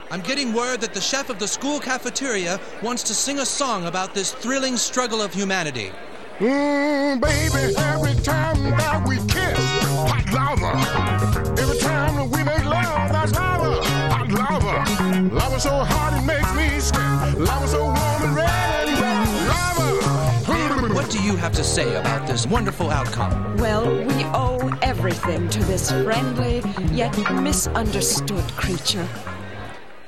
I'm getting word that the chef of the school cafeteria wants to sing a song about this thrilling struggle of humanity. Baby, every time that we kiss, hot lava. Every time that we make love, that's lava, hot lava. Lava so hot it makes me sweat. Lava so warm and red and wet. Lava. What do you have to say about this wonderful outcome? Well, we owe everything to this friendly yet misunderstood creature.